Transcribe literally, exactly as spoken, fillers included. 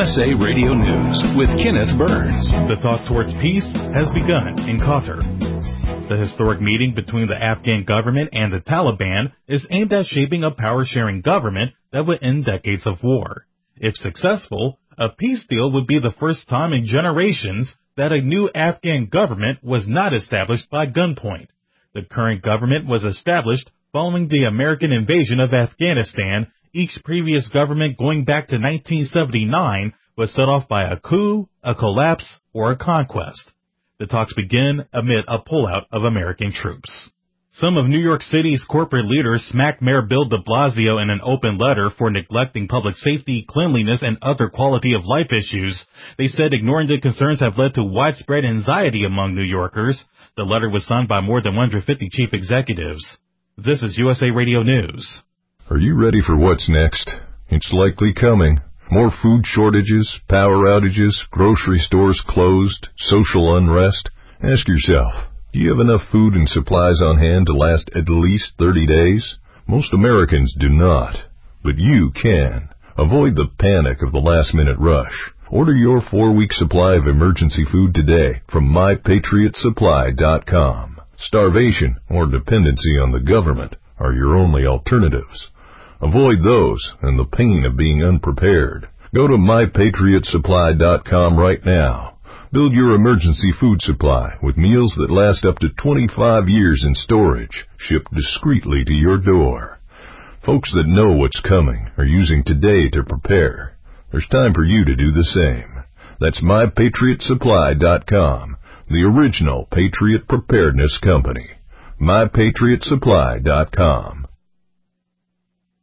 S A Radio News with Kenneth Burns. The talk towards peace has begun in Qatar. The historic meeting between the Afghan government and the Taliban is aimed at shaping a power-sharing government that would end decades of war. If successful, a peace deal would be the first time in generations that a new Afghan government was not established by gunpoint. The current government was established following the American invasion of Afghanistan. Each previous government going back to nineteen seventy-nine was set off by a coup, a collapse, or a conquest. The talks begin amid a pullout of American troops. Some of New York City's corporate leaders smacked Mayor Bill de Blasio in an open letter for neglecting public safety, cleanliness, and other quality of life issues. They said ignoring the concerns have led to widespread anxiety among New Yorkers. The letter was signed by more than one hundred fifty chief executives. This is U S A Radio News. Are you ready for what's next? It's likely coming. More food shortages, power outages, grocery stores closed, social unrest. Ask yourself, do you have enough food and supplies on hand to last at least thirty days? Most Americans do not, but you can. Avoid the panic of the last-minute rush. Order your four-week supply of emergency food today from my patriot supply dot com. Starvation or dependency on the government are your only alternatives. Avoid those and the pain of being unprepared. Go to my patriot supply dot com right now. Build your emergency food supply with meals that last up to twenty-five years in storage, shipped discreetly to your door. Folks that know what's coming are using today to prepare. There's time for you to do the same. That's my patriot supply dot com, the original Patriot Preparedness Company. my patriot supply dot com.